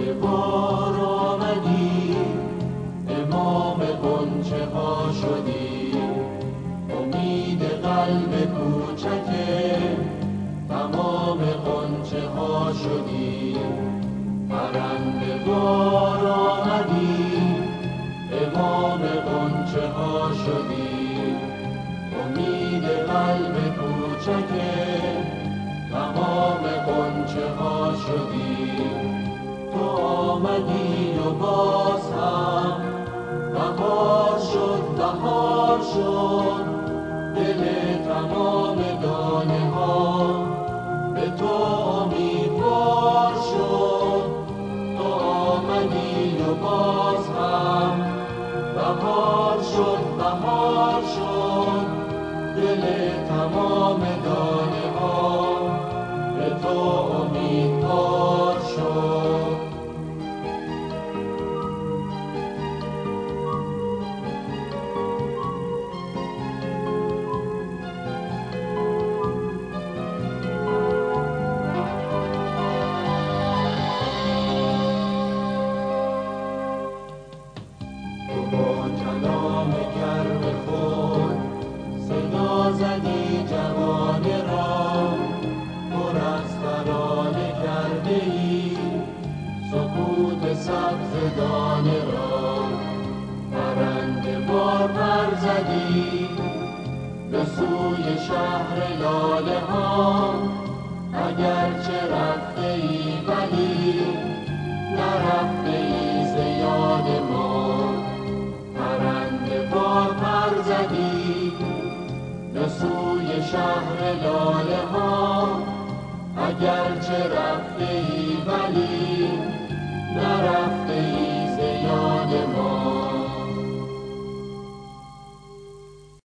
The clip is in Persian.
پرنده وار آمدی، امام غنچه ها شدی، امید قلب کوچک تمام غنچه ها شدی. پرنده وار آمدی، امام غنچه ها شدی، امید قلب کوچک تمام غنچه ها شدی. تو آمدی و باز هم بهار شد، بهار شد دل تمام دانه ها به تو امیدوار شد. تو آمدی و باز هم بهار شد، بهار شد دل تمام دانه ها به تو امیدوار شد. تو با کلام گرم خود صدا زدی جوانه را، پر از ترانه کرده ای سکوت سبز دانه را. پرنده وار پر زدی به سوی شهر لاله ها، اگرچه رفته ای ولی نرفته ای ز یاد ما. پرنده وار پر زدی به سوی شهر لاله ها، اگرچه رفته ای ولی